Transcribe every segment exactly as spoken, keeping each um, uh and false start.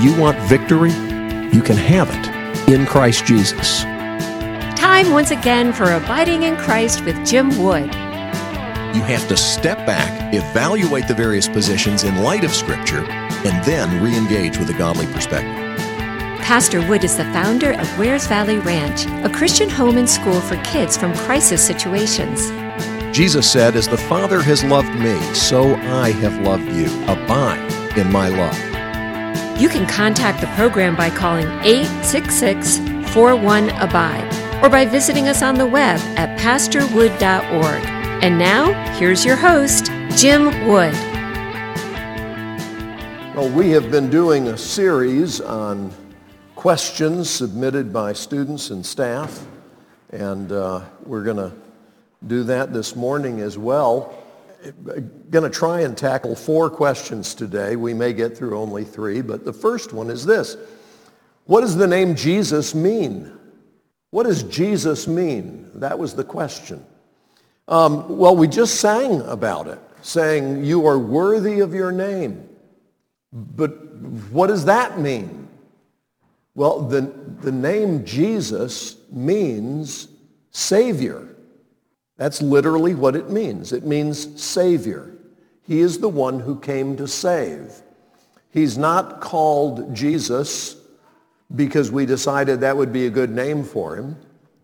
you want victory? You can have it in Christ Jesus. Time once again for Abiding in Christ with Jim Wood. You have to step back, evaluate the various positions in light of Scripture, and then re-engage with a godly perspective. Pastor Wood is the founder of Wares Valley Ranch, a Christian home and school for kids from crisis situations. Jesus said, "As the Father has loved me, so I have loved you. Abide in my love." You can contact the program by calling eight six six, four one, ABIDE or by visiting us on the web at pastor wood dot org. And now, here's your host, Jim Wood. Well, we have been doing a series on questions submitted by students and staff, and uh, we're going to do that this morning as well. Going to try and tackle four questions today. We may get through only three, but the first one is this. What does the name Jesus mean? What does Jesus mean? That was the question. Um, well, we just sang about it, saying, "You are worthy of your name." But what does that mean? Well, the, the name Jesus means Savior. That's literally what it means. It means Savior. He is the one who came to save. He's not called Jesus because we decided that would be a good name for him.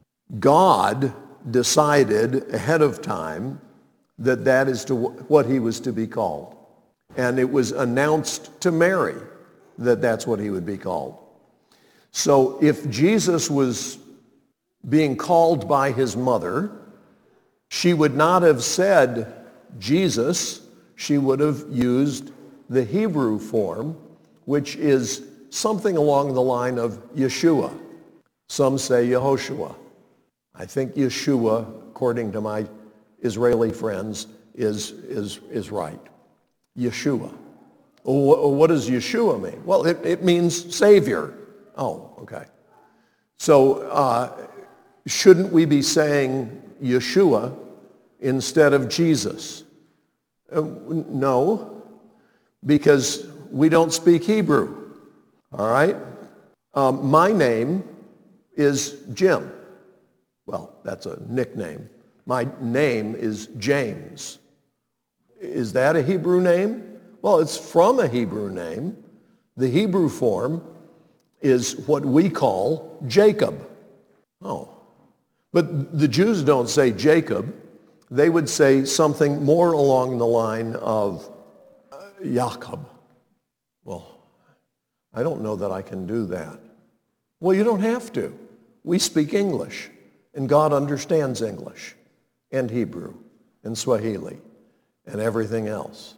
God decided ahead of time that that is to what he was to be called. And it was announced to Mary that that's what he would be called. So if Jesus was being called by his mother, she would not have said Jesus. She would have used the Hebrew form, which is something along the line of Yeshua. Some say Yehoshua. I think Yeshua, according to my Israeli friends, is, is, is right. Yeshua. What does Yeshua mean? Well, it, it means Savior. Oh, okay. So uh, shouldn't we be saying Yeshua instead of Jesus? Uh, no, because we don't speak Hebrew. All right? Um, my name is Jim. Well, that's a nickname. My name is James. Is that a Hebrew name? Well, it's from a Hebrew name. The Hebrew form is what we call Jacob. Oh. But the Jews don't say Jacob. They would say something more along the line of uh, Jacob. Well, I don't know that I can do that. Well, you don't have to. We speak English, and God understands English and Hebrew and Swahili and everything else.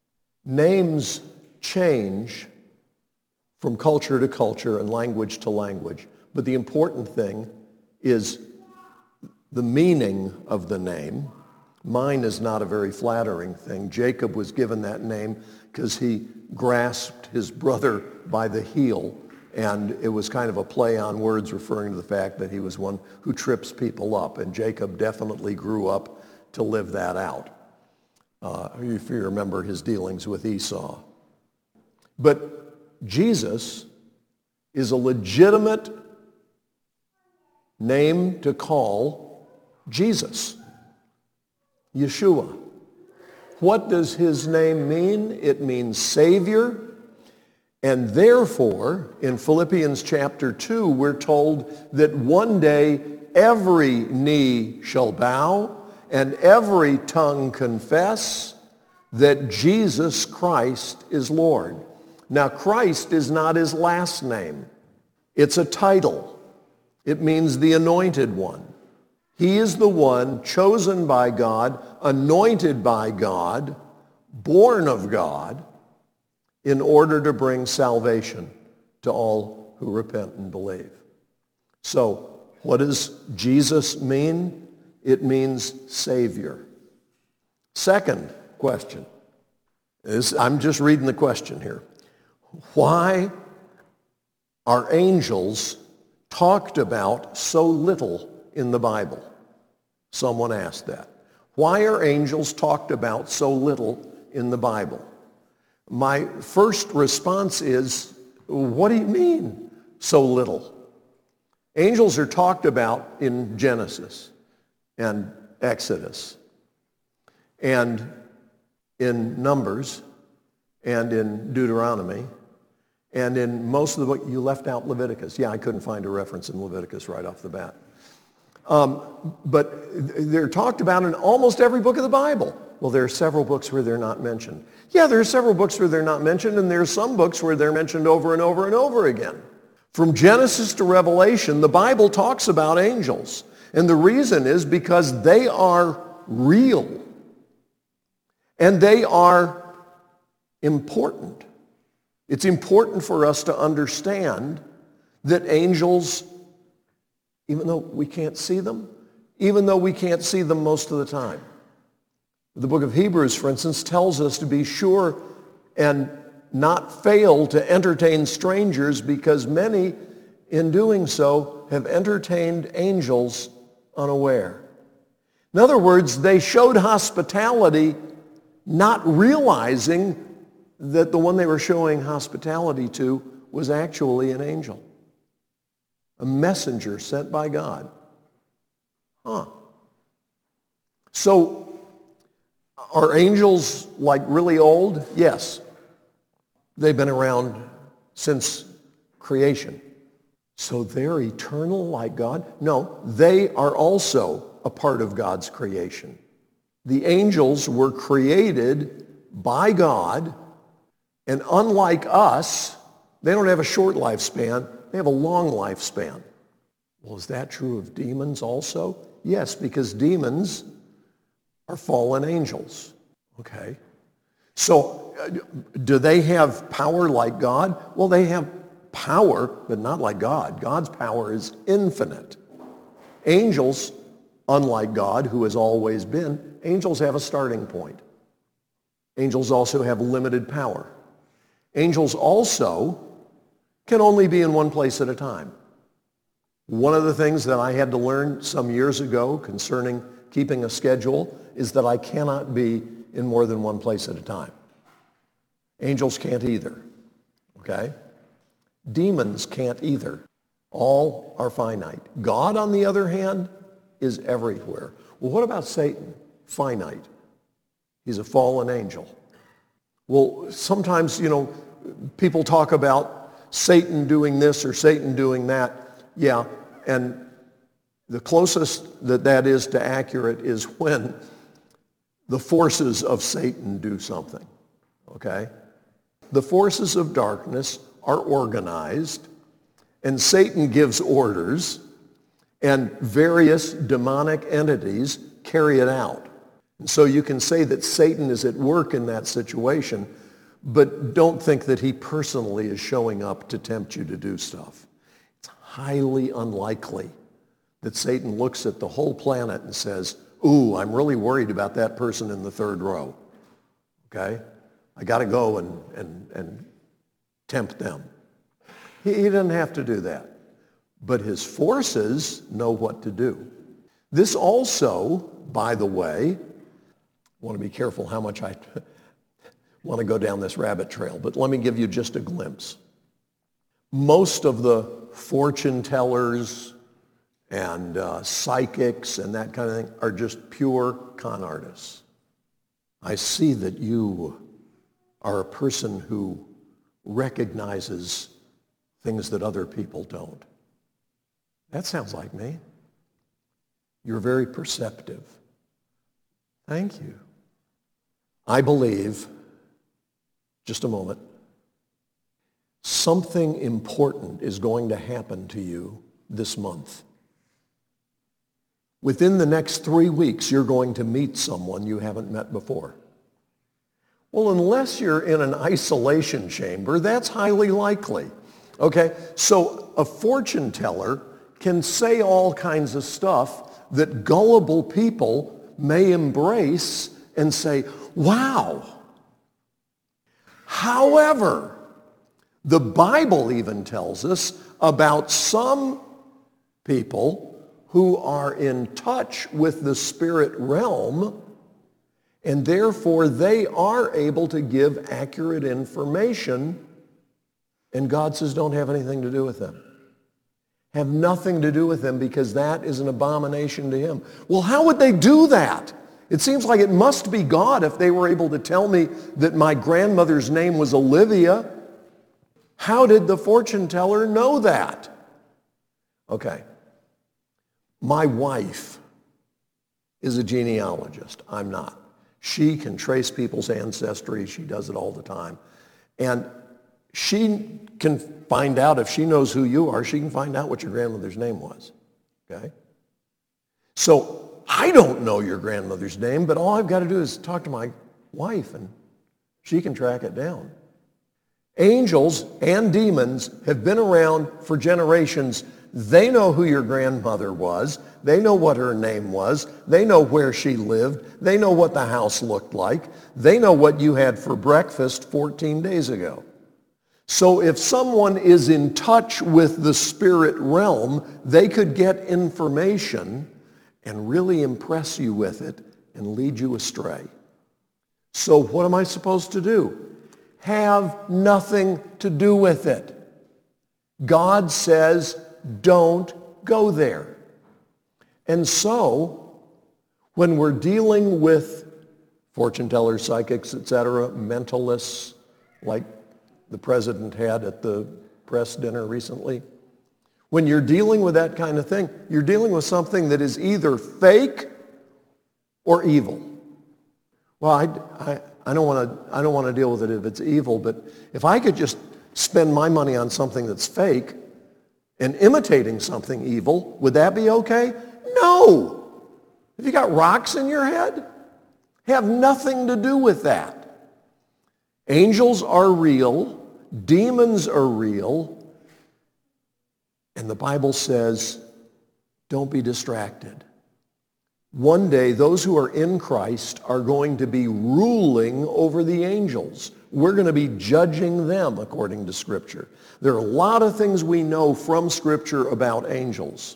Names change from culture to culture and language to language, but the important thing is the meaning of the name. Mine is not a very flattering thing. Jacob was given that name because he grasped his brother by the heel, and it was kind of a play on words referring to the fact that he was one who trips people up, and Jacob definitely grew up to live that out. Uh, if you remember his dealings with Esau. But Jesus is a legitimate name to call Jesus, Yeshua. What does his name mean? It means Savior. And therefore, in Philippians chapter two, we're told that one day every knee shall bow and every tongue confess that Jesus Christ is Lord. Now, Christ is not his last name. It's a title. It means the anointed one. He is the one chosen by God, anointed by God, born of God, in order to bring salvation to all who repent and believe. So, what does Jesus mean? It means Savior. Second question is, I'm just reading the question here. Why are angels talked about so little in the Bible? Someone asked that. Why are angels talked about so little in the Bible? My first response is What do you mean, so little? Angels are talked about in Genesis and Exodus and in Numbers and in Deuteronomy and in most of the book. You left out Leviticus. Yeah, I couldn't find a reference in Leviticus right off the bat. Um, but they're talked about in almost every book of the Bible. Well, there are several books where they're not mentioned. Yeah, there are several books where they're not mentioned, and there are some books where they're mentioned over and over and over again. From Genesis to Revelation, the Bible talks about angels. And the reason is because they are real. And they are important. It's important for us to understand that angels, even though we can't see them, even though we can't see them most of the time. The book of Hebrews, for instance, tells us to be sure and not fail to entertain strangers, because many, in doing so, have entertained angels unaware. In other words, they showed hospitality not realizing that the one they were showing hospitality to was actually an angel, a messenger sent by God. Huh. So, are angels like really old? Yes. They've been around since creation. So they're eternal like God? No, they are also a part of God's creation. The angels were created by God, and unlike us, they don't have a short lifespan, they have a long lifespan. Well, is that true of demons also? Yes, because demons are fallen angels. Okay. So, uh, do they have power like God? Well, they have power, but not like God. God's power is infinite. Angels, unlike God, who has always been, angels have a starting point. Angels also have limited power. Angels also can only be in one place at a time. One of the things that I had to learn some years ago concerning keeping a schedule is that I cannot be in more than one place at a time. Angels can't either, okay? Demons can't either. All are finite. God, on the other hand, is everywhere. Well, what about Satan? Finite. He's a fallen angel. Well, sometimes, you know, people talk about Satan doing this or Satan doing that. Yeah, and the closest that that is to accurate is when the forces of Satan do something, okay? The forces of darkness are organized, and Satan gives orders, and various demonic entities carry it out. And so you can say that Satan is at work in that situation, but don't think that he personally is showing up to tempt you to do stuff. It's highly unlikely that Satan looks at the whole planet and says, ooh, I'm really worried about that person in the third row. Okay? I got to go and, and, and tempt them. He, he doesn't have to do that. But his forces know what to do. This also, by the way, I want to be careful how much I want to go down this rabbit trail, but let me give you just a glimpse. Most of the fortune tellers and uh, psychics and that kind of thing are just pure con artists. I see that you are a person who recognizes things that other people don't. That sounds like me. You're very perceptive. Thank you. I believe, just a moment, something important is going to happen to you this month. Within the next three weeks, you're going to meet someone you haven't met before. Well, unless you're in an isolation chamber, that's highly likely. Okay, so a fortune teller can say all kinds of stuff that gullible people may embrace and say, wow. However, the Bible even tells us about some people who are in touch with the spirit realm, and therefore they are able to give accurate information And God says, don't have anything to do with them. Have nothing to do with them because that is an abomination to him. Well, how would they do that? It seems like it must be God if they were able to tell me that my grandmother's name was Olivia. How did the fortune teller know that? Okay. My wife is a genealogist. I'm not. She can trace people's ancestry. She does it all the time. And she can find out, if she knows who you are, she can find out what your grandmother's name was. Okay? So I don't know your grandmother's name, but all I've got to do is talk to my wife, and she can track it down. Angels and demons have been around for generations. They know who your grandmother was. They know what her name was. They know where she lived. They know what the house looked like. They know what you had for breakfast fourteen days ago. So if someone is in touch with the spirit realm, they could get information and really impress you with it and lead you astray. So what am I supposed to do? Have nothing to do with it. God says, don't go there. And so, when we're dealing with fortune tellers, psychics, et cetera, mentalists, like the president had at the press dinner recently, when you're dealing with that kind of thing, you're dealing with something that is either fake or evil. Well, I, I, I don't want to I don't want to deal with it if it's evil, but if I could just spend my money on something that's fake and imitating something evil, would that be okay? No. Have you got rocks in your head? Have nothing to do with that. Angels are real. Demons are real. And the Bible says, don't be distracted. One day, those who are in Christ are going to be ruling over the angels. We're going to be judging them according to Scripture. There are a lot of things we know from Scripture about angels.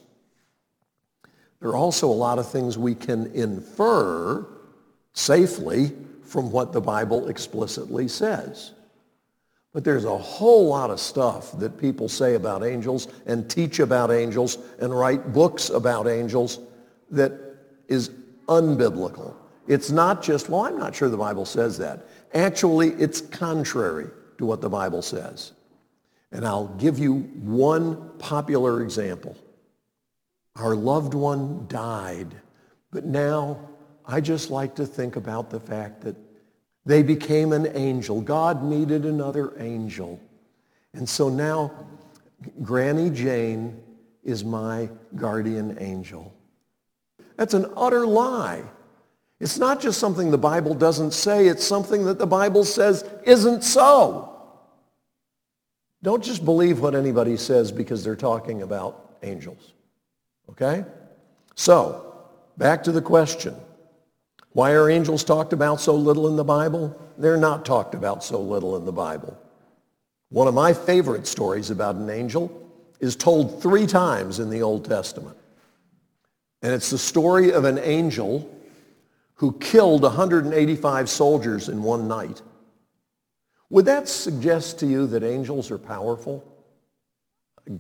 There are also a lot of things we can infer safely from what the Bible explicitly says. But there's a whole lot of stuff that people say about angels and teach about angels and write books about angels that is unbiblical. It's not just, well, I'm not sure the Bible says that. Actually, it's contrary to what the Bible says. And I'll give you one popular example. Our loved one died, but now I just like to think about the fact that they became an angel. God needed another angel. And so now Granny Jane is my guardian angel. That's an utter lie. It's not just something the Bible doesn't say. It's something that the Bible says isn't so. Don't just believe what anybody says because they're talking about angels. Okay? So, back to the question. Why are angels talked about so little in the Bible? They're not talked about so little in the Bible. One of my favorite stories about an angel is told three times in the Old Testament. And it's the story of an angel who killed one hundred eighty-five soldiers in one night. Would that suggest to you that angels are powerful? Yeah.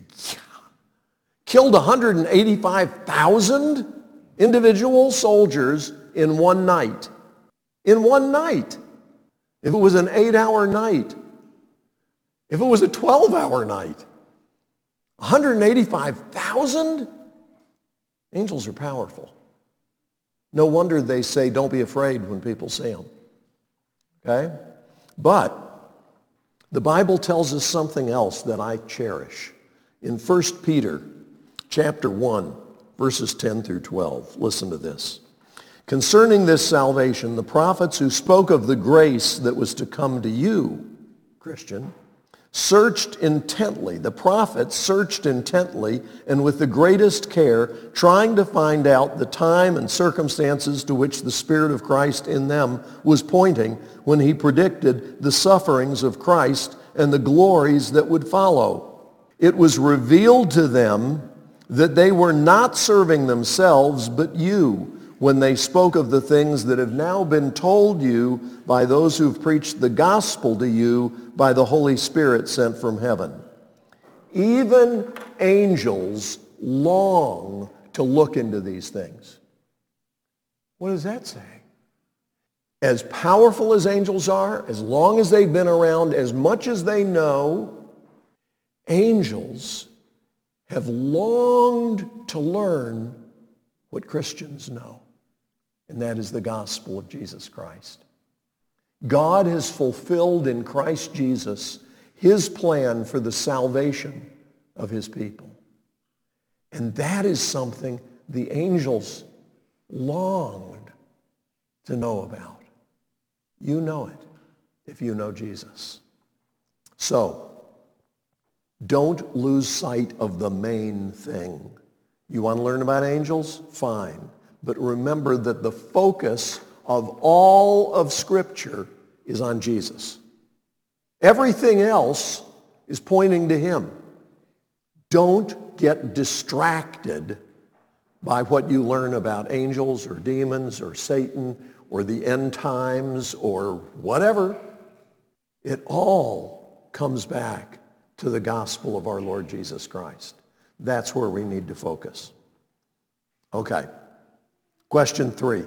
Killed one hundred eighty-five thousand individual soldiers in one night. In one night. If it was an eight-hour night, if it was a twelve-hour night, one hundred eighty-five thousand? Angels are powerful. No wonder they say, don't be afraid when people see them. Okay? But the Bible tells us something else that I cherish. In First Peter chapter one, verses ten through twelve, listen to this. Concerning this salvation, the prophets who spoke of the grace that was to come to you, Christian, searched intently. The prophets searched intently and with the greatest care, trying to find out the time and circumstances to which the Spirit of Christ in them was pointing when he predicted the sufferings of Christ and the glories that would follow. It was revealed to them that they were not serving themselves but you, when they spoke of the things that have now been told you by those who've preached the gospel to you by the Holy Spirit sent from heaven. Even angels long to look into these things. What does that say? As powerful as angels are, as long as they've been around, as much as they know, angels have longed to learn what Christians know, and that is the gospel of Jesus Christ. God has fulfilled in Christ Jesus his plan for the salvation of his people. And that is something the angels longed to know about. You know it if you know Jesus. So, don't lose sight of the main thing. You want to learn about angels? Fine. But remember that the focus of all of Scripture is on Jesus. Everything else is pointing to him. Don't get distracted by what you learn about angels or demons or Satan or the end times or whatever. It all comes back to the gospel of our Lord Jesus Christ. That's where we need to focus. Okay. Question three.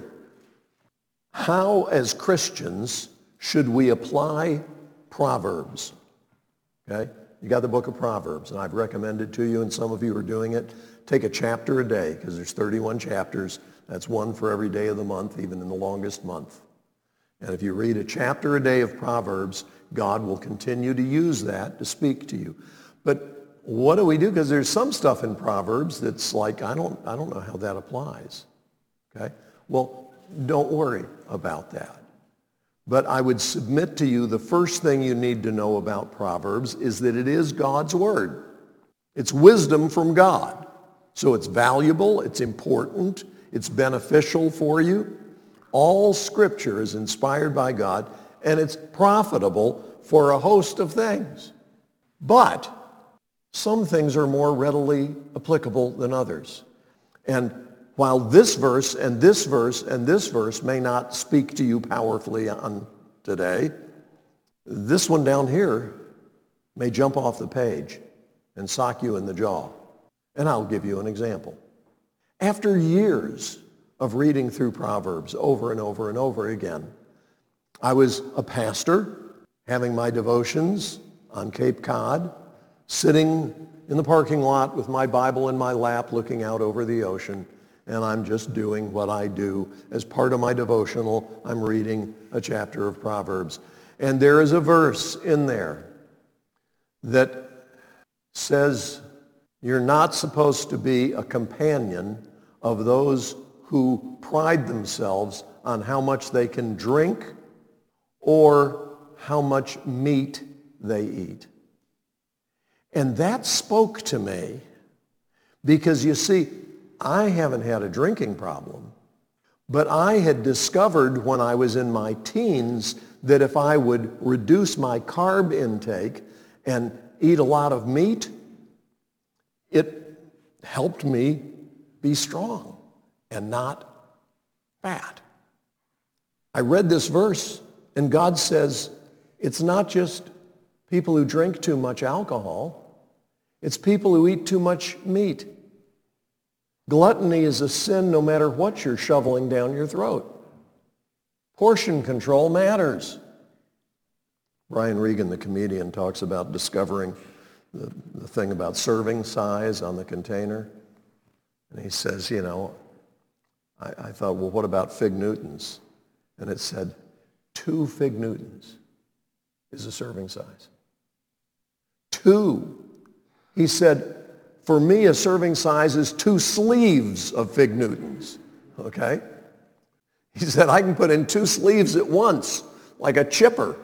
How, as Christians, should we apply Proverbs? Okay? You got the book of Proverbs, and I've recommended to you, and some of you are doing it. Take a chapter a day, because there's thirty-one chapters. That's one for every day of the month, even in the longest month. And if you read a chapter a day of Proverbs, God will continue to use that to speak to you. But what do we do? Because there's some stuff in Proverbs that's like, I don't, I don't know how that applies. Okay? Well, don't worry about that. But I would submit to you the first thing you need to know about Proverbs is that it is God's word. It's wisdom from God. So it's valuable, it's important, it's beneficial for you. All Scripture is inspired by God, and it's profitable for a host of things. But some things are more readily applicable than others. And while this verse and this verse and this verse may not speak to you powerfully on today, this one down here may jump off the page and sock you in the jaw. And I'll give you an example. After years of reading through Proverbs over and over and over again, I was a pastor having my devotions on Cape Cod, sitting in the parking lot with my Bible in my lap looking out over the ocean, and I'm just doing what I do. As part of my devotional, I'm reading a chapter of Proverbs. And there is a verse in there that says you're not supposed to be a companion of those who pride themselves on how much they can drink or how much meat they eat. And that spoke to me because, you see, I haven't had a drinking problem, but I had discovered when I was in my teens that if I would reduce my carb intake and eat a lot of meat, it helped me be strong and not fat. I read this verse, and God says it's not just people who drink too much alcohol, it's people who eat too much meat. Gluttony is a sin no matter what you're shoveling down your throat. Portion control matters. Brian Regan, the comedian, talks about discovering the, the thing about serving size on the container. And he says, you know, I, I thought, well, what about Fig Newtons? And it said, two Fig Newtons is a serving size. Two. He said, for me, a serving size is two sleeves of Fig Newtons, okay? He said, I can put in two sleeves at once, like a chipper.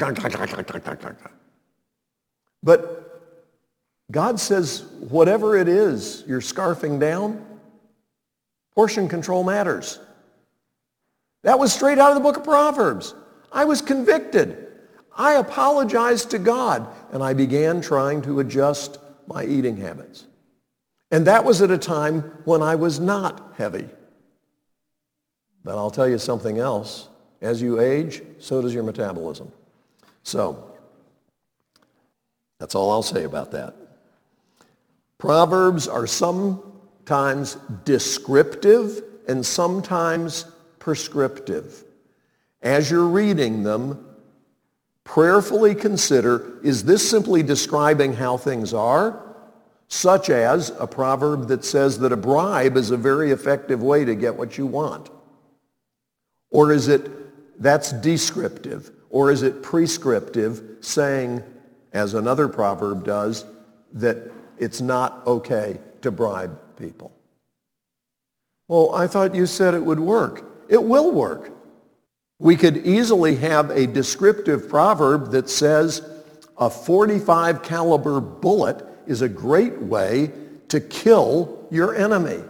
But God says, whatever it is you're scarfing down, portion control matters. That was straight out of the book of Proverbs. I was convicted. I apologized to God, and I began trying to adjust my eating habits. And that was at a time when I was not heavy. But I'll tell you something else. As you age, so does your metabolism. So, that's all I'll say about that. Proverbs are sometimes descriptive and sometimes prescriptive. As you're reading them, prayerfully consider, is this simply describing how things are? Such as a proverb that says that a bribe is a very effective way to get what you want. Or is it, that's descriptive? Or is it prescriptive, saying, as another proverb does, that it's not okay to bribe people? Well, I thought you said it would work. It will work. We could easily have a descriptive proverb that says a forty-five caliber bullet is a great way to kill your enemy.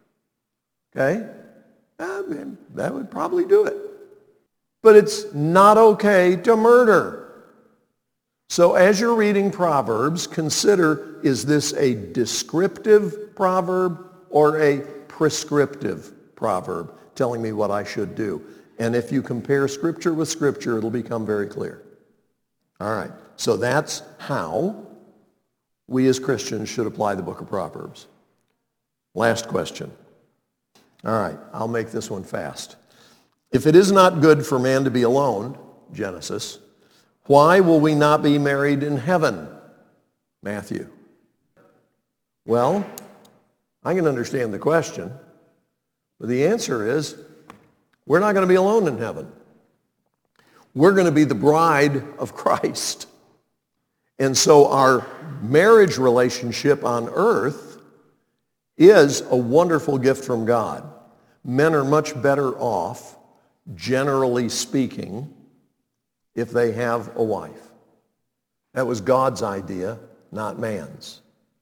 Okay? I mean, that would probably do it. But it's not okay to murder. So as you're reading Proverbs, consider, is this a descriptive proverb or a prescriptive proverb telling me what I should do? And if you compare Scripture with Scripture, it'll become very clear. All right, so that's how we as Christians should apply the book of Proverbs. Last question. All right, I'll make this one fast. If it is not good for man to be alone, Genesis, why will we not be married in heaven, Matthew? Well, I can understand the question, but the answer is, we're not going to be alone in heaven. We're going to be the bride of Christ. And so our marriage relationship on earth is a wonderful gift from God. Men are much better off, generally speaking, if they have a wife. That was God's idea, not man's.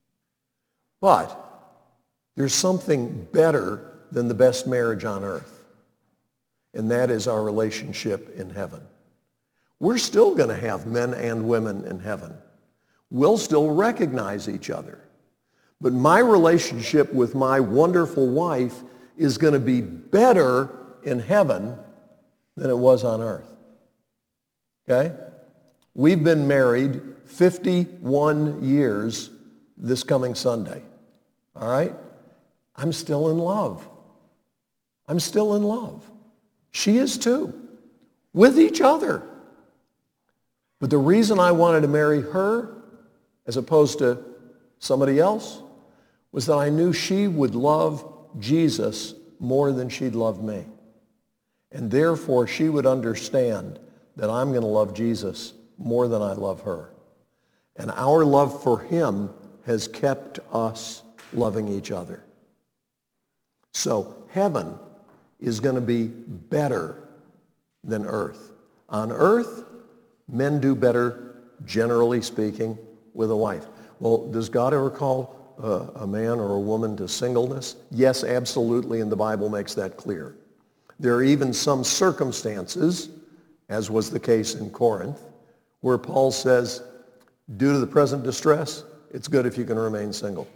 But there's something better than the best marriage on earth. And that is our relationship in heaven. We're still going to have men and women in heaven. We'll still recognize each other. But my relationship with my wonderful wife is going to be better in heaven than it was on earth. Okay? We've been married fifty-one years this coming Sunday. All right? I'm still in love. I'm still in love. She is too, with each other. But the reason I wanted to marry her as opposed to somebody else was that I knew she would love Jesus more than she'd love me. And therefore, she would understand that I'm going to love Jesus more than I love her. And our love for him has kept us loving each other. So heaven is going to be better than earth. On earth, men do better, generally speaking, with a wife. Well, does God ever call uh, a man or a woman to singleness? Yes, absolutely, and the Bible makes that clear. There are even some circumstances, as was the case in Corinth, where Paul says, due to the present distress, it's good if you can remain single.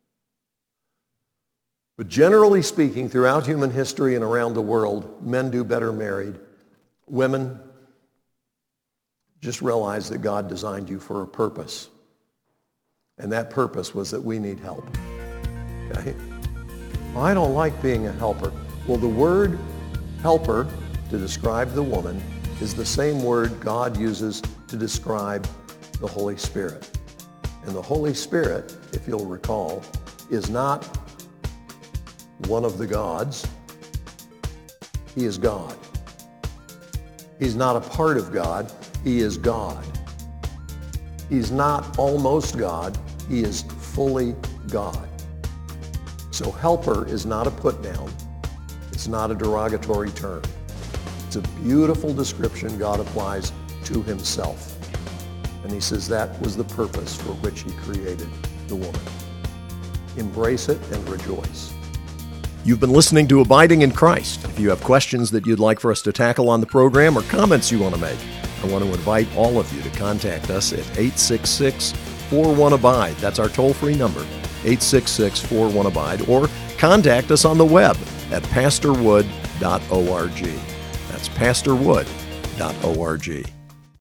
But generally speaking, throughout human history and around the world, men do better married. Women, just realize that God designed you for a purpose. And that purpose was that we need help. Okay? Well, I don't like being a helper. Well, the word helper to describe the woman is the same word God uses to describe the Holy Spirit. And the Holy Spirit, if you'll recall, is not one of the gods. He is God. He's not a part of God. He is God. He's not almost God. He is fully God. So helper is not a put-down. It's not a derogatory term. It's a beautiful description God applies to himself. And he says that was the purpose for which he created the woman. Embrace it and rejoice. You've been listening to Abiding in Christ. If you have questions that you'd like for us to tackle on the program or comments you want to make, I want to invite all of you to contact us at eight six six, four one, ABIDE. That's our toll-free number, eight six six, four one, ABIDE. Or contact us on the web at pastor wood dot org. That's pastor wood dot org.